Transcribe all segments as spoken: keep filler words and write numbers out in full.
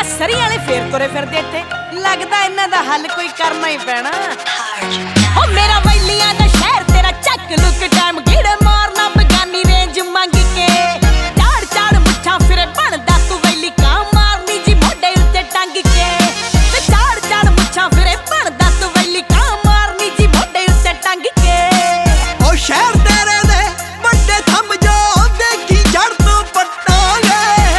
सरी वाले फेर तुरे फिरदे इत्थे लगदा इन्हां दा हल कोई करना ही पैना। ओ मेरा वैलियां दा शहर तेरा चक लुक टाइम गिड़ मारना बगानी रेंज मंग के चाड़ चाड़ मुच्छां फिरे बनदा तू वैली कां मारनी जी मोढे उत्ते टंग के ते चाड़ चाड़ मुच्छां फिरे बनदा तू वैली कां मारनी जी मोढे उत्ते टंग के। ओ शहर तेरे दे बड़े थम जो देखी जड़ तो पट्टांगे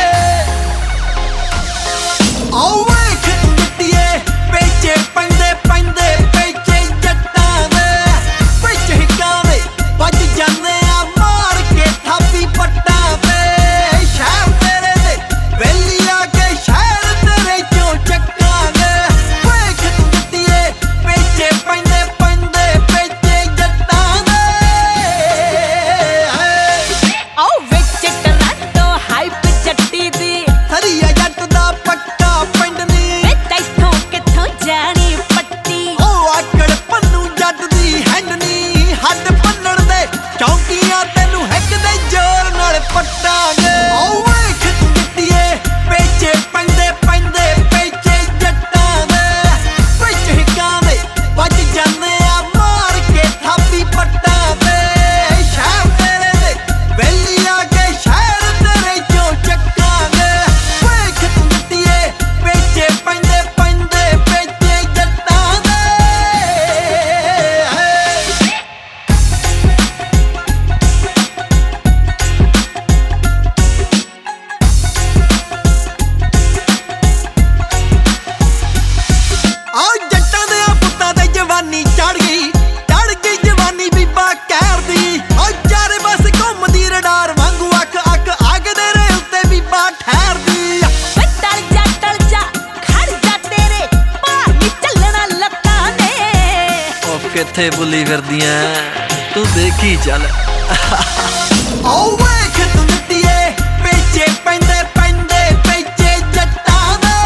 ओ वेख जुट्टिए पेचे पैंदे पैंदे पेचे जट्टां दे विच हिक्कां दे वज जाने आ मार के थापी पट्टां ते शहर तेरे दे वेलिया के शहर तेरे चों चक्कांगे वेख जुट्टिए पेचे पैंदे पैंदे पेचे जट्टां दे ओ विच टरांटो हाइप जट्टी दी हरिया जट दा पक्का पिंड नी वे तैथों कित्थों जानी पट्टी ओ आकड़ पन्नू जट दी हैंड नी हੱਡ ਭੰਨਣ ਦੇ ਚੌਂਕੀਆਂ ਤੈਨੂੰ ਹਿੱਕ ਦੇ ਜ਼ੋਰ ਨਾਲ ਪੱਟਾਂਗੇ ਓ ਵੇਖ ਜੱਟੀਏ ਪੇਚੇ ਪੈਂਦੇ ਪੈਂਦੇ ਪੇਚੇ ਜੱਟਾਂ ਦੇ ਵਿੱਚ ਹਿੱਕਾਂ ਦੇ ਵੱਜ ਜਾਂਦੇ ਆ ਮਾਰ ਕੇ ਥਾਪੀ ਪੱਟਾਂ ਤੇ ਸ਼ਹਿਰ ਤੇਰੇ ਦੇ ਵੈਲੀਆਂ ਕੇ ਸ਼ਹਿਰ ਤੇਰੇ ਚੋਂ ਚੱਕਾਂਗੇ ਵੇਖ ਜੱਟੀਏ ਪੇਚੇ ਪੈਂਦੇ ਪੈਂਦੇ ਪੇਚੇ ਜੱਟਾਂ ਦੇ ਆ ਜੱਟਾਂ ਦੇ ਪੁੱਤਾਂ ਤੇ ਜਵਾਨੀ ਚੜ ਗਈ ਚੜ ਗਈ ਜਵਾਨੀ ਬੀਬਾ ਕਹਿਰ ਦੀ ਓ ਚਾਰੇ ਬਸ ਘੁੰਮਦੀ ਰਡਾਰ ਵਾਂਗੂ ਅੱਖ ਅੱਖ ਅੱਗ ਦੇ ਰੇ ਉੱਤੇ ਬੀਬਾ ਠਹਿਰਦੀ ਵੇ ਟਲ ਜਾ ਟਲ ਜਾ ਖੜ ਜਾ ਤੇਰੇ ਭਾਰ ਨੀ ਚੱਲਣਾ ਲੱਤਾਂ ਨੇ। ਉਹ ਕਿੱਥੇ ਭੁੱਲੀ ਫਿਰਦੀਆਂ ਤੂੰ ਦੇਖੀ ਚੱਲ। ਓ ਵੇਖ ਤੂੰ ਜੱਟੀਏ ਪੇਚੇ ਪੈਂਦੇ ਪੈਂਦੇ ਪੇਚੇ ਜੱਟਾਂ ਦੇ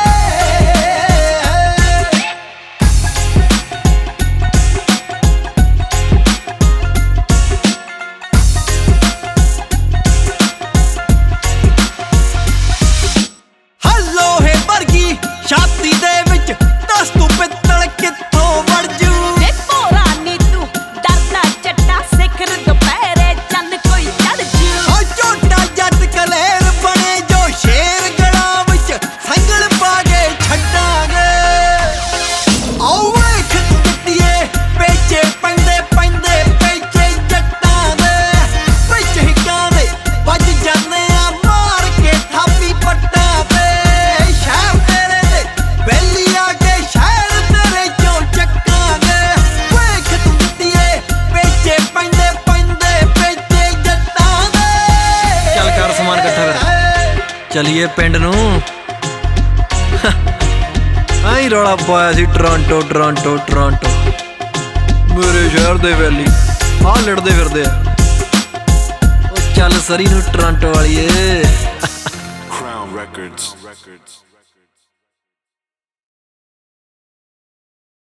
ਹਲੋਹੇ ਵਰਗੀ ਛਾਤੀ ਦੇ ਵਿੱਚ ਦੱਸ ਤੂੰ ਪਿੱਤਲ ਕਿੱਥੋਂ ਵੜ ਜੂ ਵੇ ਭੋਰਾ ਨੀ ਤੂੰ ਡਰਦਾ ਚੱਟਾ ਸਿਖਰ ਦੁਪਹਿਰੇ ਚੰਨ ਕੋਈ ਚੜ ਜੂ ਓ ਝੋਟਾ ਜੱਟ ਕਲੇਰ ਬਣੇ ਜੋ ਸ਼ੇਰ ਗਲਾਂ ਵਿੱਚ ਸੰਗਲ ਪਾ ਕੇ ਛੱਡਾਂਗੇ ਓ ਵੇਖ ਜੱਟੀਏ ਪੇਚੇ ਪੈਂਦੇ ਪੈਂਦੇ ਪੇਚੇ ਜੱਟਾਂ ਦੇ ਵਿੱਚ ਹਿੱਕਾਂ ਦੇ ਵੱਜ ਜਾਂਦੇ ਆ ਮਾਰ ਕੇ ਥਾਪੀ ਪੱਟਾਂ ਤੇ ਸ਼ਹਿਰ ਤੇਰੇ ਦੇ ਵੈਲੀਆਂ ਕੇ ਸ਼ਹਿਰ ਤੇਰੇ ਚੋਂ ਚੱਕਾਂਗੇ ਵੇਖ ਜੱਟੀਏ ਪੇਚੇ ਪੈਂਦੇ ਪੈਂਦੇ ਪੇਚੇ ਜੱਟਾਂ ਦੇ ਚੱਲ ਕਰ ਸਮਾਨ ਇਕੱਠਾ ਕਰ ਚਲੀਏ ਪਿੰਡ ਨੂੰ। ਆਈ ਰੌਲਾ ਪਾਇਆ ਸੀ ਟੋਰਾਂਟੋ ਟੋਰਾਂਟੋ ਟੋਰਾਂਟੋ ਮੇਰੇ ਸ਼ਹਿਰ ਦੇ ਵੈਲੀ ਆਹ ਲੜਦੇ ਫਿਰਦੇ ਆ। ਉਹ ਚੱਲ ਸਰੀ ਨੂੰ ਟੋਰਾਂਟੋ ਵਾਲੀਏ। Crown Records. Records.